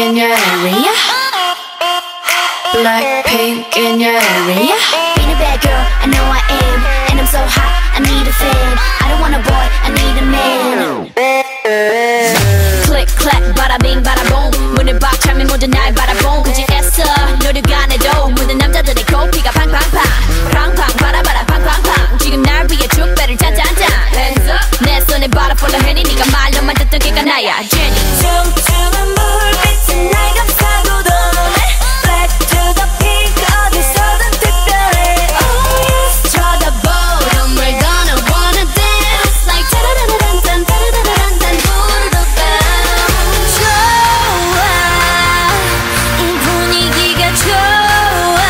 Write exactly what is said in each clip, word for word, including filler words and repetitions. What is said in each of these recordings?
in your area. Blackpink in your area. Being a bad girl, I know I am. And I'm so hot, I need a fan. I don't want a boy, I need a man. Click, clack, bada bing, bada boom. 문을 박차면 모두 날 바라본 굳이 애써 노력 안 해도 모든 남자들의 코피가 팡팡팡 팡팡 바라바라 팡팡팡 지금 날 위해 축배를 짠짠짠 Hands up 내 손에 바라 follow henny 네가 말로만 듣던 걔가 나야 Jenny 퉁퉁한 물빛은 날 감싸고 도네 Black to the pink 어디서든 특별해 Oh yes 쳐다보 정말 gonna wanna dance Like 따라라란딴 따라라란딴 부르르밤 좋아 이 분위기가 좋아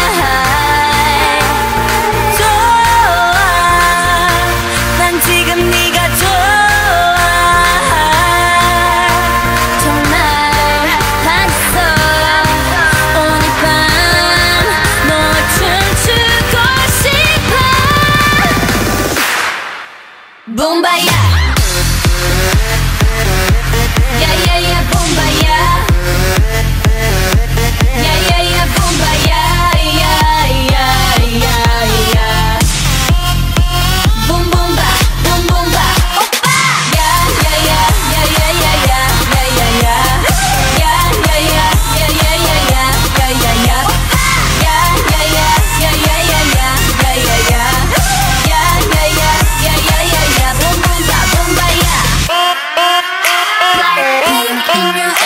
좋아 난 지금 네가 좋아 정말 반했어 오늘 밤 너와 춤추고 싶어 붐바야 야야야 붐바야 야야야 붐바야 야야야야 붐붐바 붐붐바 오빠 야야야 야야야야 야야야 야야야 야야야야 야야야 오빠 야야야 야야야야 야야야 야야야 야야야야 붐붐바 붐바야 Blackpink in your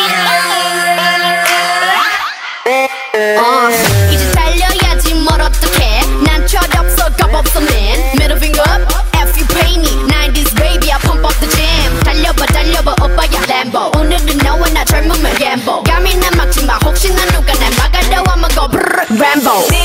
area. 어, 이제 달려야지 뭘 어떡해 난 철없어 겁없어 man Middle finger up if you pay me nineties baby I pump up the jam 달려봐 달려봐 오빠야 Lambo 오늘은 너와 나 젊음을 gamble 감히 난 막지마 혹시나 누가 날 막으려 하면 go brrr Rambo